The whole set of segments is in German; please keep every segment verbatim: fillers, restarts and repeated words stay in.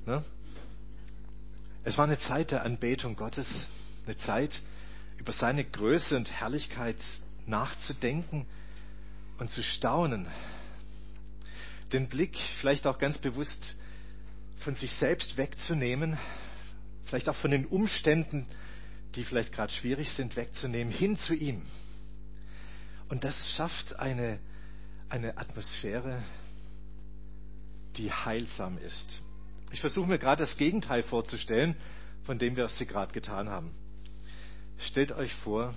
Ne? Es war eine Zeit der Anbetung Gottes, eine Zeit, über seine Größe und Herrlichkeit nachzudenken und zu staunen. Den Blick vielleicht auch ganz bewusst von sich selbst wegzunehmen, vielleicht auch von den Umständen, die vielleicht gerade schwierig sind, wegzunehmen, hin zu ihm. Und das schafft eine, eine Atmosphäre, die heilsam ist. Ich versuche mir gerade das Gegenteil vorzustellen, von dem wir sie gerade getan haben. Stellt euch vor,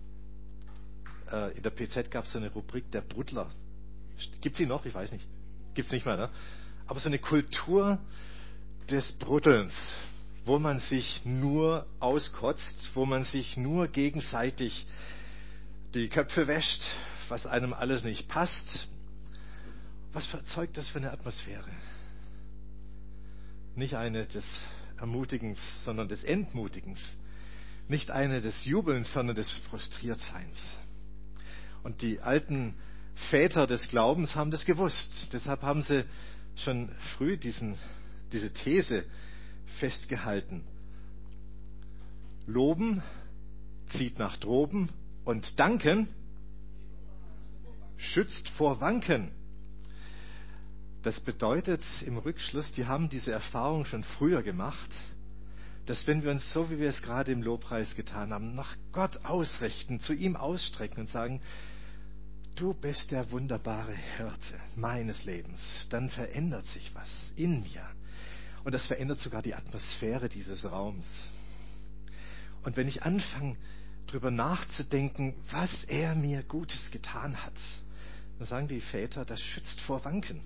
in der P Z gab es so eine Rubrik der Bruddler. Gibt es sie noch? Ich weiß nicht. Gibt es nicht mehr, ne? Aber so eine Kultur des Bruddelns, wo man sich nur auskotzt, wo man sich nur gegenseitig die Köpfe wäscht, was einem alles nicht passt. Was erzeugt das für eine Atmosphäre? Nicht eine des Ermutigens, sondern des Entmutigens. Nicht eine des Jubelns, sondern des Frustriertseins. Und die alten Väter des Glaubens haben das gewusst. Deshalb haben sie schon früh diesen, diese These festgehalten. Loben zieht nach droben und danken schützt vor Wanken. Das bedeutet im Rückschluss, die haben diese Erfahrung schon früher gemacht, dass wenn wir uns so, wie wir es gerade im Lobpreis getan haben, nach Gott ausrichten, zu ihm ausstrecken und sagen, du bist der wunderbare Hirte meines Lebens, dann verändert sich was in mir. Und das verändert sogar die Atmosphäre dieses Raums. Und wenn ich anfange, darüber nachzudenken, was er mir Gutes getan hat, dann sagen die Väter, das schützt vor Wanken.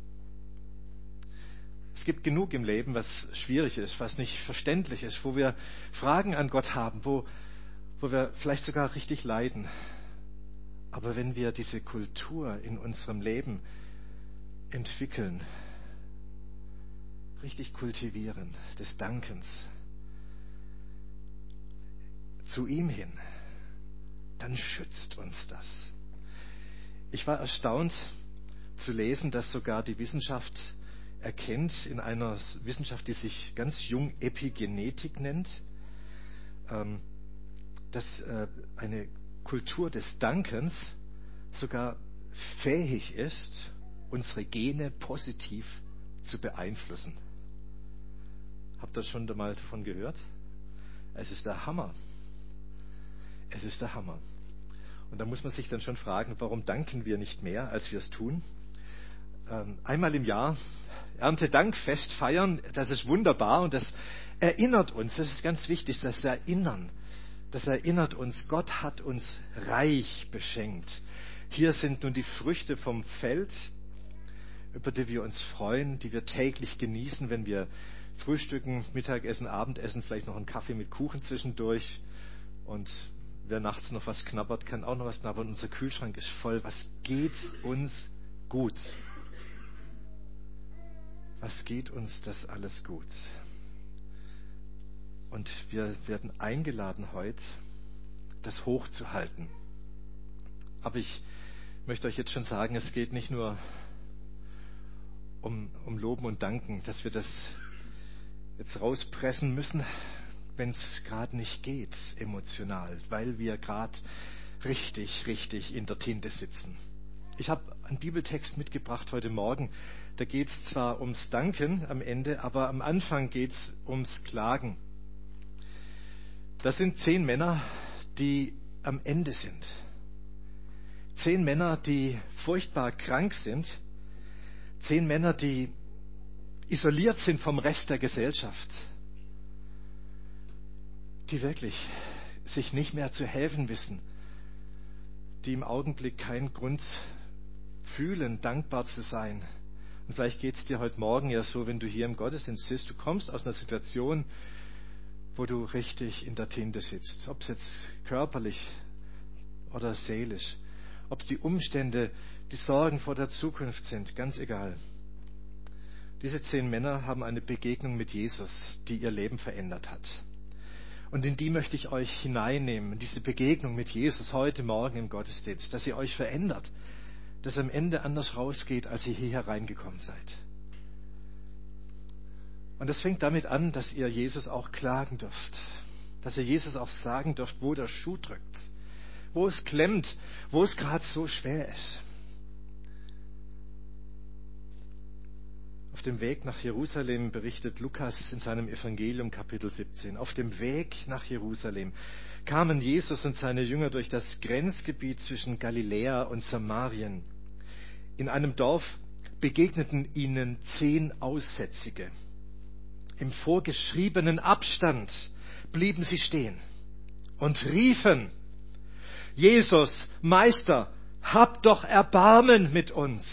Es gibt genug im Leben, was schwierig ist, was nicht verständlich ist, wo wir Fragen an Gott haben, wo, wo wir vielleicht sogar richtig leiden. Aber wenn wir diese Kultur in unserem Leben entwickeln, richtig kultivieren, des Dankens, zu ihm hin, dann schützt uns das. Ich war erstaunt zu lesen, dass sogar die Wissenschaft erkennt, in einer Wissenschaft, die sich ganz jung Epigenetik nennt, dass eine Kultur des Dankens sogar fähig ist, unsere Gene positiv zu beeinflussen. Habt ihr schon mal davon gehört? Es ist der Hammer. Es ist der Hammer. Und da muss man sich dann schon fragen, warum danken wir nicht mehr, als wir es tun? Ähm, einmal im Jahr Erntedankfest feiern, das ist wunderbar und das erinnert uns, das ist ganz wichtig, das Erinnern. Das erinnert uns, Gott hat uns reich beschenkt. Hier sind nun die Früchte vom Feld, über die wir uns freuen, die wir täglich genießen, wenn wir frühstücken, Mittagessen, Abendessen, vielleicht noch einen Kaffee mit Kuchen zwischendurch. Und wer nachts noch was knabbert, kann auch noch was knabbern. Unser Kühlschrank ist voll. Was geht uns gut? Was geht uns das alles gut? Und wir werden eingeladen heute, das hochzuhalten. Aber ich möchte euch jetzt schon sagen, es geht nicht nur um, um Loben und Danken, dass wir das jetzt rauspressen müssen, wenn es gerade nicht geht, emotional, weil wir gerade richtig, richtig in der Tinte sitzen. Ich habe einen Bibeltext mitgebracht heute Morgen. Da geht es zwar ums Danken am Ende, aber am Anfang geht es ums Klagen. Das sind zehn Männer, die am Ende sind. Zehn Männer, die furchtbar krank sind. Zehn Männer, die isoliert sind vom Rest der Gesellschaft. Die wirklich sich nicht mehr zu helfen wissen. Die im Augenblick keinen Grund fühlen, dankbar zu sein. Und vielleicht geht es dir heute Morgen ja so, wenn du hier im Gottesdienst sitzt, du kommst aus einer Situation, wo du richtig in der Tinte sitzt. Ob es jetzt körperlich oder seelisch. Ob es die Umstände, die Sorgen vor der Zukunft sind, ganz egal. Diese zehn Männer haben eine Begegnung mit Jesus, die ihr Leben verändert hat. Und in die möchte ich euch hineinnehmen, in diese Begegnung mit Jesus heute Morgen im Gottesdienst, dass ihr euch verändert, dass ihr am Ende anders rausgeht, als ihr hier hereingekommen seid. Und das fängt damit an, dass ihr Jesus auch klagen dürft. Dass ihr Jesus auch sagen dürft, wo der Schuh drückt. Wo es klemmt, wo es gerade so schwer ist. Auf dem Weg nach Jerusalem berichtet Lukas in seinem Evangelium Kapitel siebzehn. Auf dem Weg nach Jerusalem kamen Jesus und seine Jünger durch das Grenzgebiet zwischen Galiläa und Samarien. In einem Dorf begegneten ihnen zehn Aussätzige. Im vorgeschriebenen Abstand blieben sie stehen und riefen: Jesus, Meister, hab doch Erbarmen mit uns.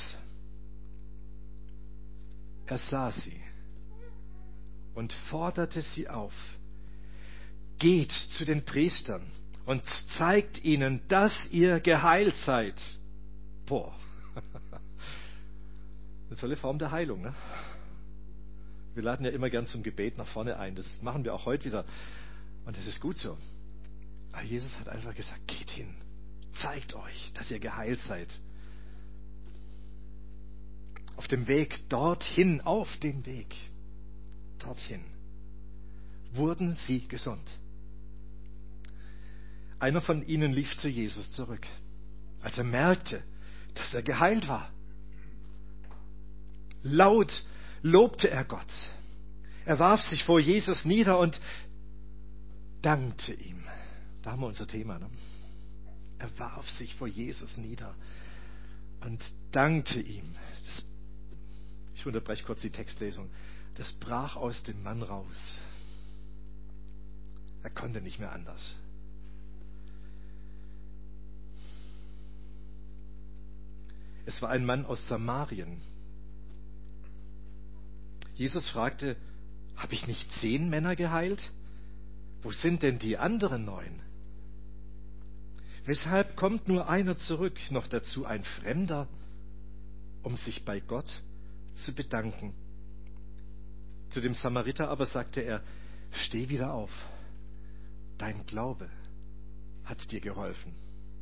Er sah sie und forderte sie auf: Geht zu den Priestern und zeigt ihnen, dass ihr geheilt seid. Boah, eine tolle Form der Heilung, ne? Wir laden ja immer gern zum Gebet nach vorne ein. Das machen wir auch heute wieder. Und das ist gut so. Aber Jesus hat einfach gesagt, geht hin, zeigt euch, dass ihr geheilt seid. Auf dem Weg dorthin, auf dem Weg dorthin, wurden sie gesund. Einer von ihnen lief zu Jesus zurück, als er merkte, dass er geheilt war. Laut lobte er Gott. Er warf sich vor Jesus nieder und dankte ihm. Da haben wir unser Thema, ne? Er warf sich vor Jesus nieder und dankte ihm. Das, ich unterbreche kurz die Textlesung. Das brach aus dem Mann raus. Er konnte nicht mehr anders. Es war ein Mann aus Samarien. Jesus fragte: Habe ich nicht zehn Männer geheilt? Wo sind denn die anderen neun? Weshalb kommt nur einer zurück, noch dazu ein Fremder, um sich bei Gott zu bedanken? Zu dem Samariter aber sagte er: Steh wieder auf, dein Glaube hat dir geholfen.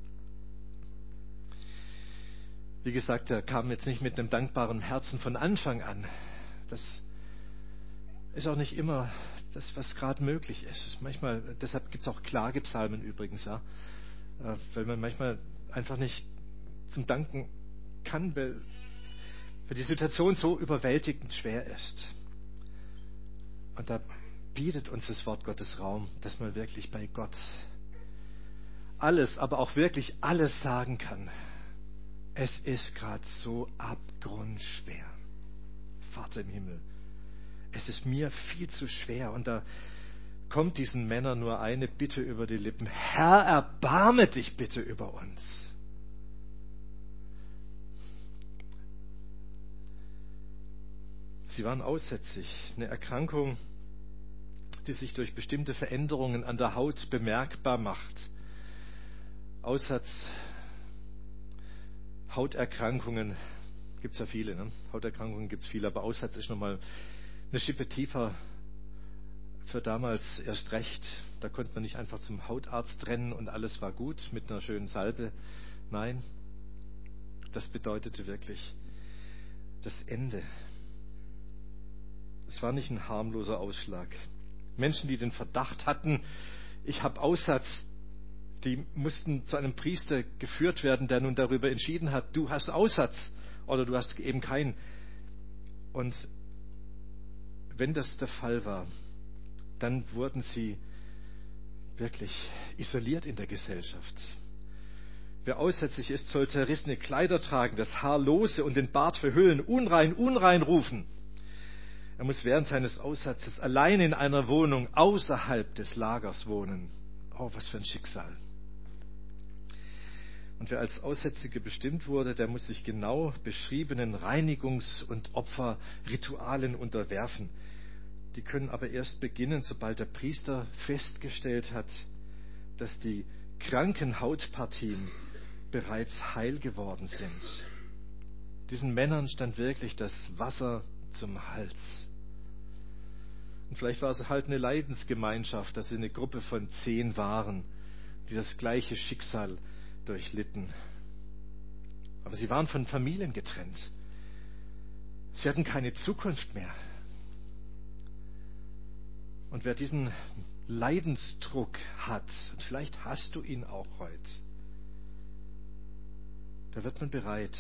Wie gesagt, er kam jetzt nicht mit einem dankbaren Herzen von Anfang an. Das ist auch nicht immer das, was gerade möglich ist. Manchmal, deshalb gibt es auch Klagepsalmen übrigens, ja, weil man manchmal einfach nicht zum Danken kann, weil, weil die Situation so überwältigend schwer ist. Und da bietet uns das Wort Gottes Raum, dass man wirklich bei Gott alles, aber auch wirklich alles sagen kann. Es ist gerade so abgrundschwer. Vater im Himmel, es ist mir viel zu schwer. Und da kommt diesen Männern nur eine Bitte über die Lippen: Herr, erbarme dich bitte über uns. Sie waren aussätzig, eine Erkrankung, die sich durch bestimmte Veränderungen an der Haut bemerkbar macht. Aussatz, Hauterkrankungen gibt es ja viele, ne? Hauterkrankungen gibt es viele, aber Aussatz ist nochmal eine Schippe tiefer, für damals erst recht. Da konnte man nicht einfach zum Hautarzt rennen und alles war gut mit einer schönen Salbe. Nein, das bedeutete wirklich das Ende. Es war nicht ein harmloser Ausschlag. Menschen, die den Verdacht hatten, ich habe Aussatz, die mussten zu einem Priester geführt werden, der nun darüber entschieden hat, du hast Aussatz oder du hast eben keinen. Und wenn das der Fall war, dann wurden sie wirklich isoliert in der Gesellschaft. Wer aussätzlich ist, soll zerrissene Kleider tragen, das Haar lose und den Bart verhüllen, unrein, unrein rufen. Er muss während seines Aussatzes allein in einer Wohnung außerhalb des Lagers wohnen. Oh, was für ein Schicksal. Und wer als Aussätzige bestimmt wurde, der muss sich genau beschriebenen Reinigungs- und Opferritualen unterwerfen. Die können aber erst beginnen, sobald der Priester festgestellt hat, dass die kranken Hautpartien bereits heil geworden sind. Diesen Männern stand wirklich das Wasser zum Hals. Und vielleicht war es halt eine Leidensgemeinschaft, dass sie eine Gruppe von zehn waren, die das gleiche Schicksal durchlitten. Aber sie waren von Familien getrennt. Sie hatten keine Zukunft mehr. Und wer diesen Leidensdruck hat, und vielleicht hast du ihn auch heute, da wird man bereit,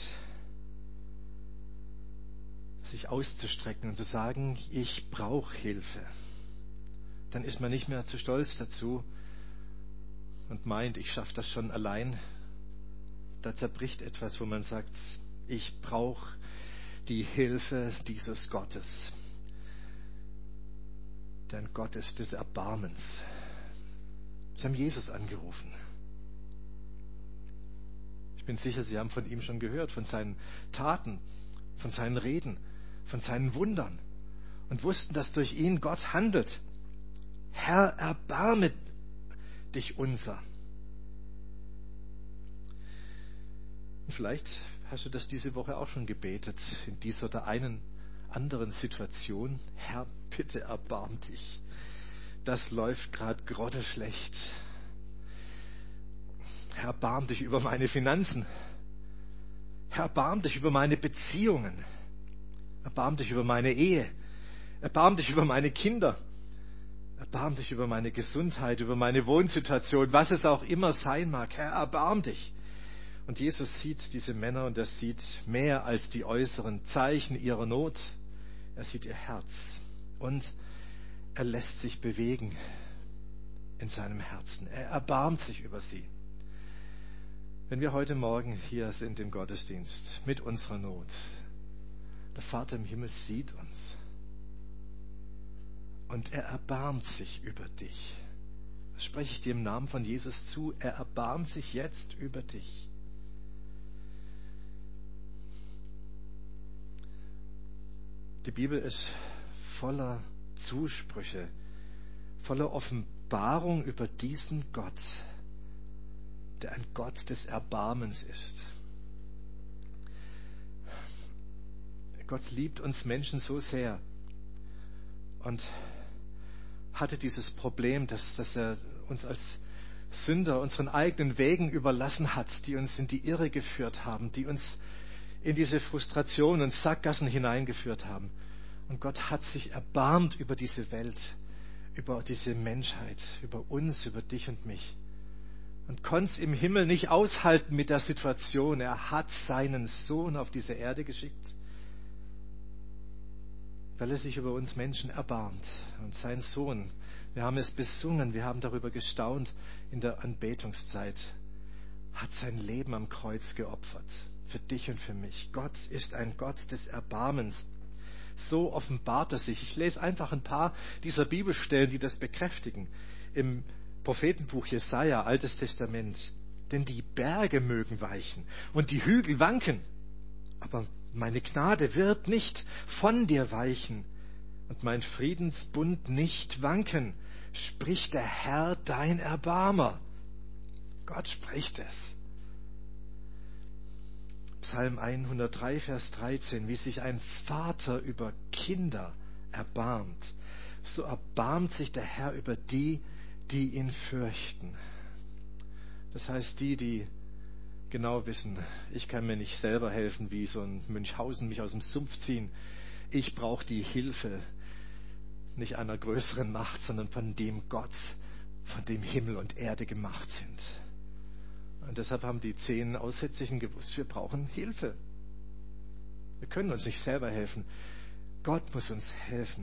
sich auszustrecken und zu sagen, ich brauche Hilfe. Dann ist man nicht mehr zu stolz dazu und meint, ich schaffe das schon allein. Da zerbricht etwas, wo man sagt, ich brauche die Hilfe dieses Gottes. Der ein Gott ist des Erbarmens. Sie haben Jesus angerufen. Ich bin sicher, Sie haben von ihm schon gehört, von seinen Taten, von seinen Reden, von seinen Wundern und wussten, dass durch ihn Gott handelt. Herr, erbarme dich unser. Und vielleicht hast du das diese Woche auch schon gebetet, in dieser oder einen anderen Situation. Herr, bitte erbarm dich. Das läuft gerade grotteschlecht. Herr, erbarm dich über meine Finanzen. Herr, erbarm dich über meine Beziehungen. Erbarm dich über meine Ehe. Erbarm dich über meine Kinder. Erbarm dich über meine Gesundheit, über meine Wohnsituation, was es auch immer sein mag. Herr, erbarm dich. Und Jesus sieht diese Männer und er sieht mehr als die äußeren Zeichen ihrer Not. Er sieht ihr Herz und er lässt sich bewegen in seinem Herzen. Er erbarmt sich über sie. Wenn wir heute Morgen hier sind im Gottesdienst mit unserer Not, der Vater im Himmel sieht uns und er erbarmt sich über dich. Das spreche ich dir im Namen von Jesus zu. Er erbarmt sich jetzt über dich. Die Bibel ist voller Zusprüche, voller Offenbarung über diesen Gott, der ein Gott des Erbarmens ist. Gott liebt uns Menschen so sehr und hatte dieses Problem, dass, dass er uns als Sünder unseren eigenen Wegen überlassen hat, die uns in die Irre geführt haben, die uns in diese Frustration und Sackgassen hineingeführt haben. Und Gott hat sich erbarmt über diese Welt, über diese Menschheit, über uns, über dich und mich. Und konnte es im Himmel nicht aushalten mit der Situation. Er hat seinen Sohn auf diese Erde geschickt, weil er sich über uns Menschen erbarmt. Und sein Sohn, wir haben es besungen, wir haben darüber gestaunt in der Anbetungszeit, hat sein Leben am Kreuz geopfert. Für dich und für mich. Gott ist ein Gott des Erbarmens. So offenbart er sich. Ich lese einfach ein paar dieser Bibelstellen, die das bekräftigen. Im Prophetenbuch Jesaja, Altes Testament. Denn die Berge mögen weichen und die Hügel wanken. Aber meine Gnade wird nicht von dir weichen und mein Friedensbund nicht wanken, spricht der Herr, dein Erbarmer. Gott spricht es. Psalm hundertdrei, Vers dreizehn, wie sich ein Vater über Kinder erbarmt, so erbarmt sich der Herr über die, die ihn fürchten. Das heißt, die, die genau wissen, ich kann mir nicht selber helfen, wie so ein Münchhausen mich aus dem Sumpf ziehen. Ich brauche die Hilfe nicht einer größeren Macht, sondern von dem Gott, von dem Himmel und Erde gemacht sind. Und deshalb haben die zehn Aussätzigen gewusst, wir brauchen Hilfe. Wir können uns nicht selber helfen. Gott muss uns helfen.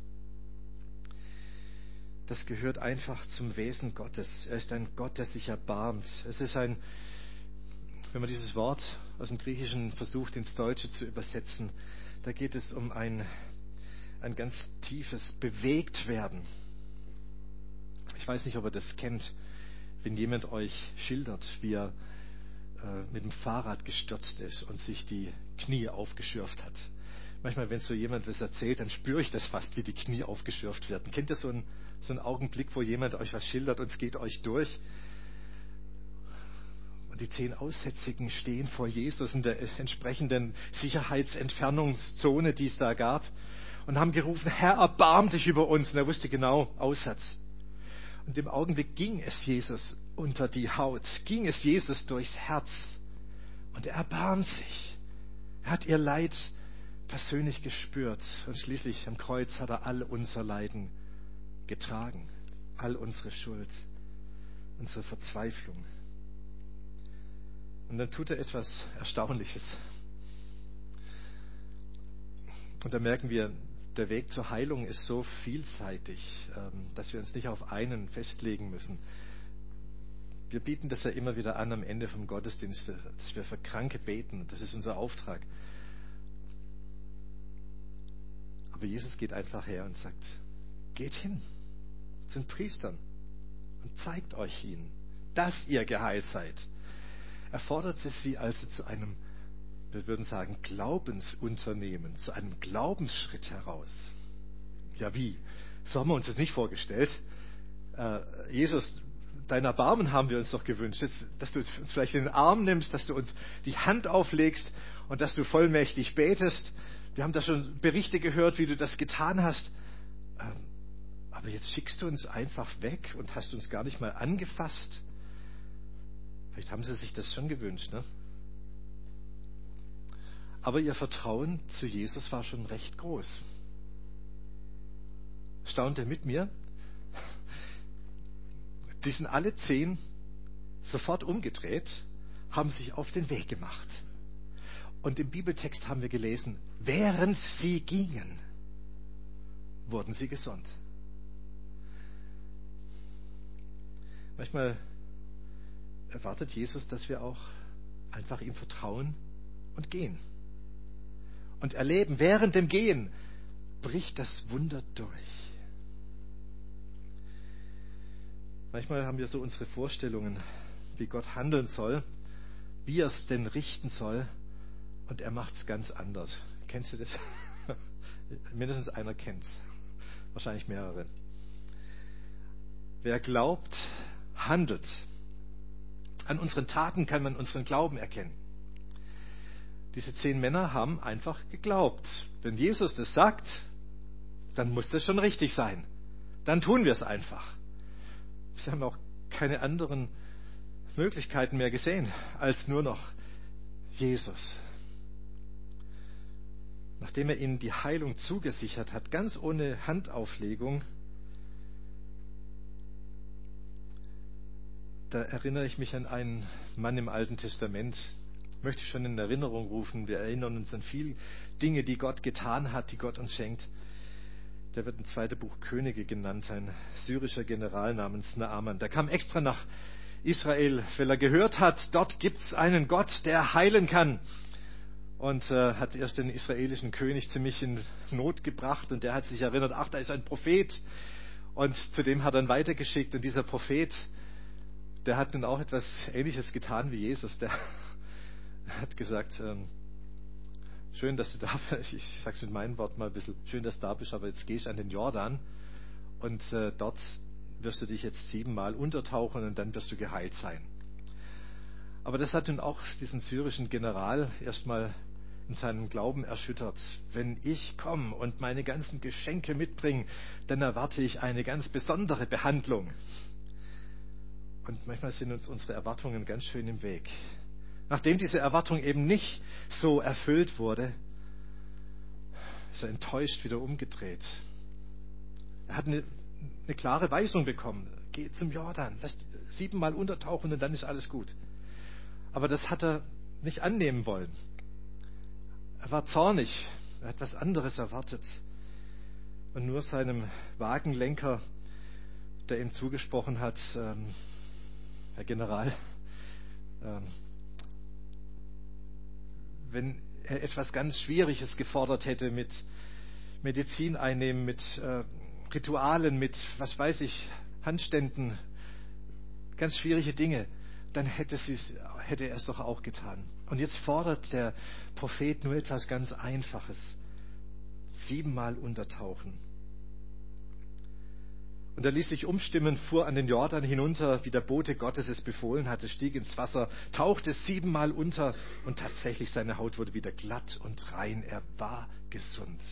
Das gehört einfach zum Wesen Gottes. Er ist ein Gott, der sich erbarmt. Es ist ein, wenn man dieses Wort aus dem Griechischen versucht, ins Deutsche zu übersetzen, da geht es um ein, ein ganz tiefes Bewegtwerden. Ich weiß nicht, ob ihr das kennt. Wenn jemand euch schildert, wie er äh, mit dem Fahrrad gestürzt ist und sich die Knie aufgeschürft hat. Manchmal, wenn so jemand was erzählt, dann spüre ich das fast, wie die Knie aufgeschürft werden. Kennt ihr so einen, so einen Augenblick, wo jemand euch was schildert und es geht euch durch? Und die zehn Aussätzigen stehen vor Jesus in der entsprechenden Sicherheitsentfernungszone, die es da gab, und haben gerufen, Herr, erbarm dich über uns. Und er wusste genau, Aussatz. Und im Augenblick ging es Jesus unter die Haut, ging es Jesus durchs Herz. Und er erbarmt sich. Er hat ihr Leid persönlich gespürt. Und schließlich am Kreuz hat er all unser Leiden getragen. All unsere Schuld, unsere Verzweiflung. Und dann tut er etwas Erstaunliches. Und da merken wir, der Weg zur Heilung ist so vielseitig, dass wir uns nicht auf einen festlegen müssen. Wir bieten das ja immer wieder an am Ende vom Gottesdienst, dass wir für Kranke beten. Das ist unser Auftrag. Aber Jesus geht einfach her und sagt, geht hin zu den Priestern und zeigt euch ihnen, dass ihr geheilt seid. Er fordert sie also zu einem, wir würden sagen, Glaubensunternehmen, zu einem Glaubensschritt heraus. Ja, wie? So haben wir uns das nicht vorgestellt. Äh, Jesus, dein Erbarmen haben wir uns doch gewünscht, jetzt, dass du uns vielleicht in den Arm nimmst, dass du uns die Hand auflegst und dass du vollmächtig betest. Wir haben da schon Berichte gehört, wie du das getan hast. Ähm, aber jetzt schickst du uns einfach weg und hast uns gar nicht mal angefasst. Vielleicht haben sie sich das schon gewünscht, ne? Aber ihr Vertrauen zu Jesus war schon recht groß. Staunt ihr mit mir? Die sind alle zehn sofort umgedreht, haben sich auf den Weg gemacht. Und im Bibeltext haben wir gelesen, während sie gingen, wurden sie gesund. Manchmal erwartet Jesus, dass wir auch einfach ihm vertrauen und gehen. Und erleben, während dem Gehen bricht das Wunder durch. Manchmal haben wir so unsere Vorstellungen, wie Gott handeln soll, wie er es denn richten soll, und er macht es ganz anders. Kennst du das? Mindestens einer kennt es. Wahrscheinlich mehrere. Wer glaubt, handelt. An unseren Taten kann man unseren Glauben erkennen. Diese zehn Männer haben einfach geglaubt. Wenn Jesus das sagt, dann muss das schon richtig sein. Dann tun wir es einfach. Sie haben auch keine anderen Möglichkeiten mehr gesehen, als nur noch Jesus. Nachdem er ihnen die Heilung zugesichert hat, ganz ohne Handauflegung, da erinnere ich mich an einen Mann im Alten Testament, möchte ich schon in Erinnerung rufen. Wir erinnern uns an viele Dinge, die Gott getan hat, die Gott uns schenkt. Der wird im zweiten Buch Könige genannt, ein syrischer General namens Naaman. Der kam extra nach Israel, weil er gehört hat, dort gibt es einen Gott, der heilen kann. Und äh, hat erst den israelischen König ziemlich in Not gebracht. Und der hat sich erinnert, ach, da ist ein Prophet. Und zu dem hat er ihn weitergeschickt. Und dieser Prophet, der hat nun auch etwas Ähnliches getan wie Jesus. Der hat gesagt, ähm, schön, dass du da bist, ich sage es mit meinen Worten mal ein bisschen, schön, dass du da bist, aber jetzt gehst du an den Jordan und äh, dort wirst du dich jetzt siebenmal untertauchen und dann wirst du geheilt sein. Aber das hat nun auch diesen syrischen General erstmal in seinem Glauben erschüttert. Wenn ich komme und meine ganzen Geschenke mitbringe, dann erwarte ich eine ganz besondere Behandlung. Und manchmal sind uns unsere Erwartungen ganz schön im Weg. Nachdem diese Erwartung eben nicht so erfüllt wurde, ist er enttäuscht wieder umgedreht. Er hat eine, eine klare Weisung bekommen. Geh zum Jordan, lass siebenmal untertauchen und dann ist alles gut. Aber das hat er nicht annehmen wollen. Er war zornig. Er hat was anderes erwartet. Und nur seinem Wagenlenker, der ihm zugesprochen hat, ähm, Herr General, ähm, wenn er etwas ganz Schwieriges gefordert hätte mit Medizin einnehmen, mit äh, Ritualen, mit, was weiß ich, Handständen, ganz schwierige Dinge, dann hätte, hätte er es doch auch getan. Und jetzt fordert der Prophet nur etwas ganz Einfaches. Siebenmal untertauchen. Und er ließ sich umstimmen, fuhr an den Jordan hinunter, wie der Bote Gottes es befohlen hatte, stieg ins Wasser, tauchte siebenmal unter und tatsächlich seine Haut wurde wieder glatt und rein. Er war gesund.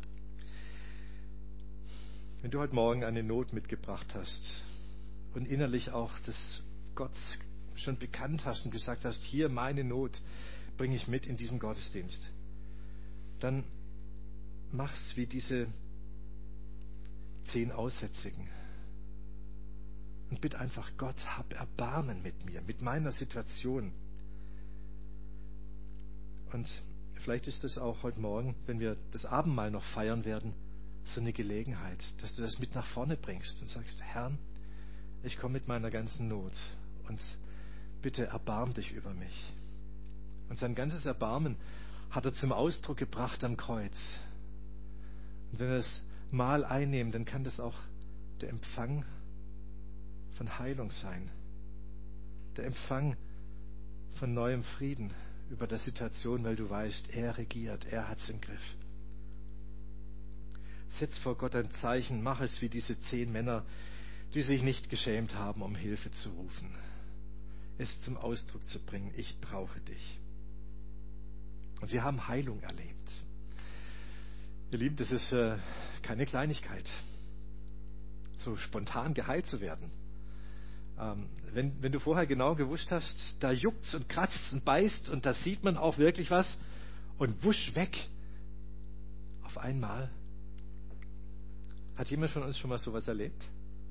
Wenn du heute Morgen eine Not mitgebracht hast und innerlich auch das Gott schon bekannt hast und gesagt hast, hier meine Not bringe ich mit in diesen Gottesdienst, dann mach's wie diese zehn Aussätzigen. Und bitte einfach, Gott, hab Erbarmen mit mir, mit meiner Situation. Und vielleicht ist es auch heute Morgen, wenn wir das Abendmahl noch feiern werden, so eine Gelegenheit, dass du das mit nach vorne bringst und sagst, Herr, ich komme mit meiner ganzen Not und bitte erbarm dich über mich. Und sein ganzes Erbarmen hat er zum Ausdruck gebracht am Kreuz. Und wenn wir das Mahl einnehmen, dann kann das auch der Empfang von Heilung sein. Der Empfang von neuem Frieden über der Situation, weil du weißt, er regiert, er hat es im Griff. Setz vor Gott ein Zeichen, mach es wie diese zehn Männer, die sich nicht geschämt haben, um Hilfe zu rufen. Es zum Ausdruck zu bringen, ich brauche dich. Und sie haben Heilung erlebt. Ihr Lieben, das ist äh, keine Kleinigkeit, so spontan geheilt zu werden. Ähm, wenn, wenn du vorher genau gewusst hast, da juckt's und kratzt und beißt und da sieht man auch wirklich was und wusch weg. Auf einmal. Hat jemand von uns schon mal sowas erlebt?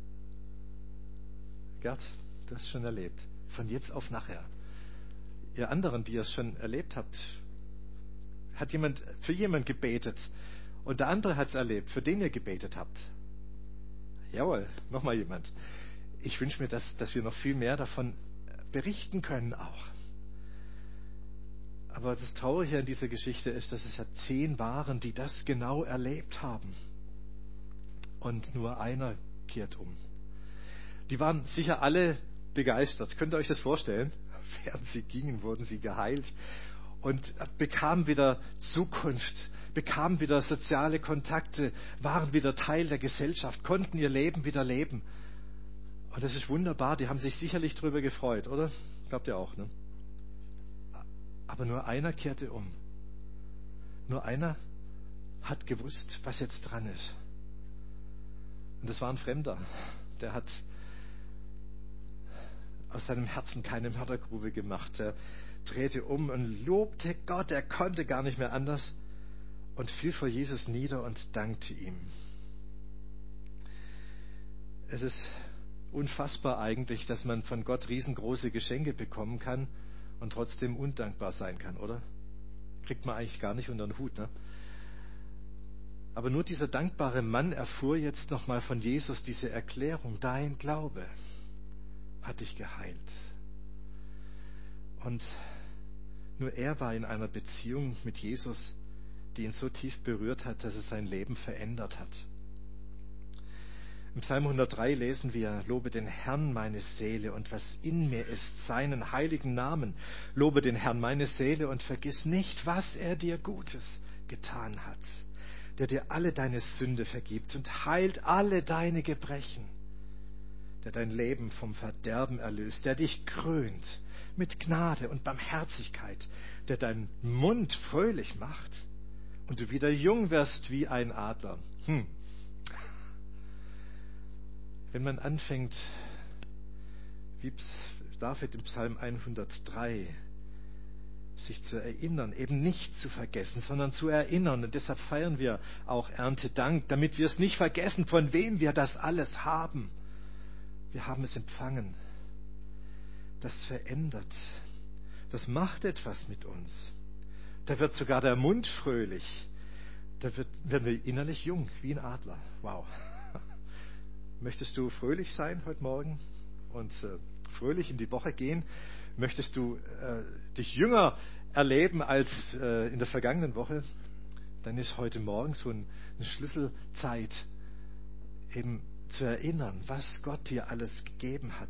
Gerd, du hast es schon erlebt. Von jetzt auf nachher. Ihr anderen, die ihr es schon erlebt habt, hat jemand für jemand gebetet und der andere hat es erlebt, für den ihr gebetet habt. Jawohl, nochmal jemand. Ich wünsche mir, dass, dass wir noch viel mehr davon berichten können auch. Aber das Traurige an dieser Geschichte ist, dass es ja zehn waren, die das genau erlebt haben. Und nur einer kehrt um. Die waren sicher alle begeistert. Könnt ihr euch das vorstellen? Während sie gingen, wurden sie geheilt und bekamen wieder Zukunft, bekamen wieder soziale Kontakte, waren wieder Teil der Gesellschaft, konnten ihr Leben wieder leben. Und das ist wunderbar, die haben sich sicherlich darüber gefreut, oder? Glaubt ihr auch, ne? Aber nur einer kehrte um. Nur einer hat gewusst, was jetzt dran ist. Und das war ein Fremder. Der hat aus seinem Herzen keine Mördergrube gemacht. Er drehte um und lobte Gott. Er konnte gar nicht mehr anders und fiel vor Jesus nieder und dankte ihm. Es ist unfassbar eigentlich, dass man von Gott riesengroße Geschenke bekommen kann und trotzdem undankbar sein kann, oder? Kriegt man eigentlich gar nicht unter den Hut, ne? Aber nur dieser dankbare Mann erfuhr jetzt nochmal von Jesus diese Erklärung, dein Glaube hat dich geheilt. Und nur er war in einer Beziehung mit Jesus, die ihn so tief berührt hat, dass es sein Leben verändert hat. Im Psalm hundertdrei lesen wir, lobe den Herrn meine Seele und was in mir ist, seinen heiligen Namen. Lobe den Herrn meine Seele und vergiss nicht, was er dir Gutes getan hat, der dir alle deine Sünde vergibt und heilt alle deine Gebrechen, der dein Leben vom Verderben erlöst, der dich krönt mit Gnade und Barmherzigkeit, der deinen Mund fröhlich macht und du wieder jung wirst wie ein Adler. Hm. Wenn man anfängt, wie David im Psalm hundertdrei, sich zu erinnern, eben nicht zu vergessen, sondern zu erinnern. Und deshalb feiern wir auch Erntedank, damit wir es nicht vergessen, von wem wir das alles haben. Wir haben es empfangen. Das verändert. Das macht etwas mit uns. Da wird sogar der Mund fröhlich. Da wird, werden wir innerlich jung, wie ein Adler. Wow. Möchtest du fröhlich sein heute Morgen und äh, fröhlich in die Woche gehen? Möchtest du äh, dich jünger erleben als äh, in der vergangenen Woche? Dann ist heute Morgen so ein, eine Schlüsselzeit, eben zu erinnern, was Gott dir alles gegeben hat.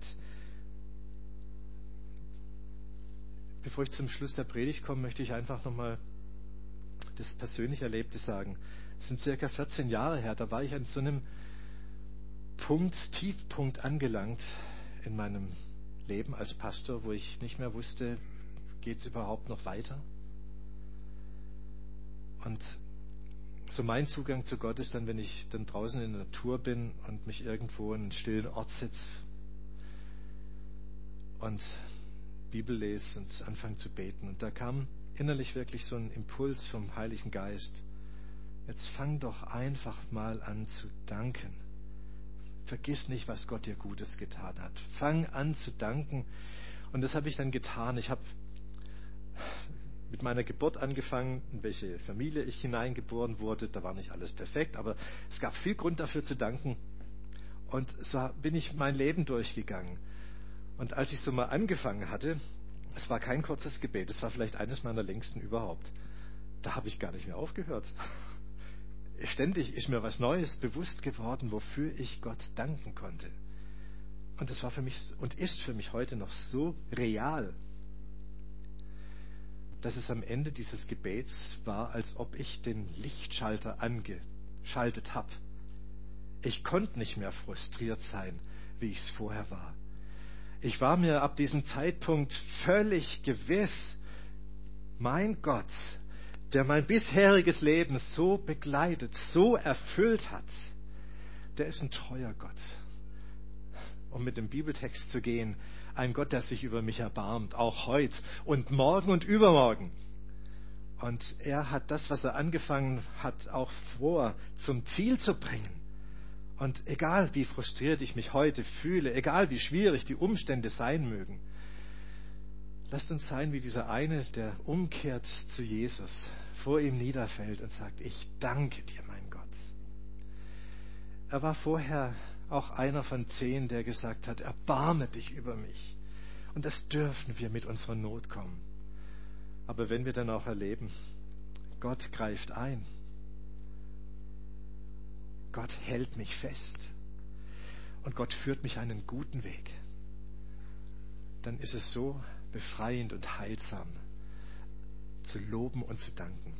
Bevor ich zum Schluss der Predigt komme, möchte ich einfach nochmal das persönlich Erlebte sagen. Es sind circa vierzehn Jahre her, da war ich an so einem Punkt, Tiefpunkt angelangt in meinem Leben als Pastor, wo ich nicht mehr wusste, geht es überhaupt noch weiter? Und so mein Zugang zu Gott ist dann, wenn ich dann draußen in der Natur bin und mich irgendwo in einen stillen Ort sitze und Bibel lese und anfange zu beten. Und da kam innerlich wirklich so ein Impuls vom Heiligen Geist. Jetzt fang doch einfach mal an zu danken. Vergiss nicht, was Gott dir Gutes getan hat. Fang an zu danken. Und das habe ich dann getan. Ich habe mit meiner Geburt angefangen, in welche Familie ich hineingeboren wurde. Da war nicht alles perfekt, aber es gab viel Grund dafür zu danken. Und so bin ich mein Leben durchgegangen. Und als ich so mal angefangen hatte, es war kein kurzes Gebet, es war vielleicht eines meiner längsten überhaupt. Da habe ich gar nicht mehr aufgehört. Ständig ist mir was Neues bewusst geworden, wofür ich Gott danken konnte. Und das war für mich und ist für mich heute noch so real, dass es am Ende dieses Gebets war, als ob ich den Lichtschalter angeschaltet habe. Ich konnte nicht mehr frustriert sein, wie ich es vorher war. Ich war mir ab diesem Zeitpunkt völlig gewiss, mein Gott, der mein bisheriges Leben so begleitet, so erfüllt hat, der ist ein treuer Gott. Um mit dem Bibeltext zu gehen, ein Gott, der sich über mich erbarmt, auch heute und morgen und übermorgen. Und er hat das, was er angefangen hat, auch vor, zum Ziel zu bringen. Und egal, wie frustriert ich mich heute fühle, egal, wie schwierig die Umstände sein mögen, lasst uns sein wie dieser eine, der umkehrt zu Jesus, vor ihm niederfällt und sagt, ich danke dir, mein Gott. Er war vorher auch einer von zehn, der gesagt hat, erbarme dich über mich. Und das dürfen wir mit unserer Not kommen. Aber wenn wir dann auch erleben, Gott greift ein, Gott hält mich fest und Gott führt mich einen guten Weg, dann ist es so befreiend und heilsam, zu loben und zu danken.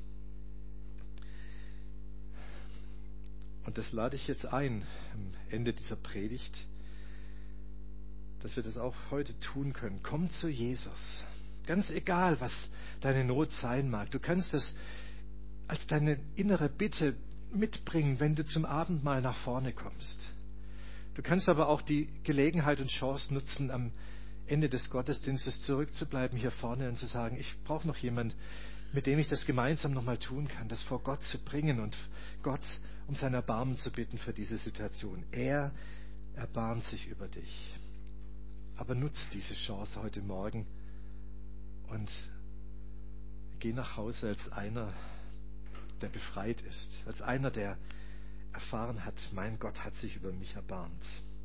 Und das lade ich jetzt ein, am Ende dieser Predigt, dass wir das auch heute tun können. Komm zu Jesus. Ganz egal, was deine Not sein mag. Du kannst es als deine innere Bitte mitbringen, wenn du zum Abendmahl nach vorne kommst. Du kannst aber auch die Gelegenheit und Chance nutzen, am Ende des Gottesdienstes zurückzubleiben hier vorne und zu sagen, ich brauche noch jemand, mit dem ich das gemeinsam nochmal tun kann, das vor Gott zu bringen und Gott um sein Erbarmen zu bitten für diese Situation. Er erbarmt sich über dich. Aber nutz diese Chance heute Morgen und geh nach Hause als einer, der befreit ist, als einer, der erfahren hat, mein Gott hat sich über mich erbarmt.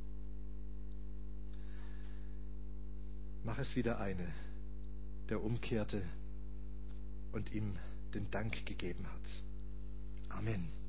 Mach es wieder eine, der umkehrte und ihm den Dank gegeben hat. Amen.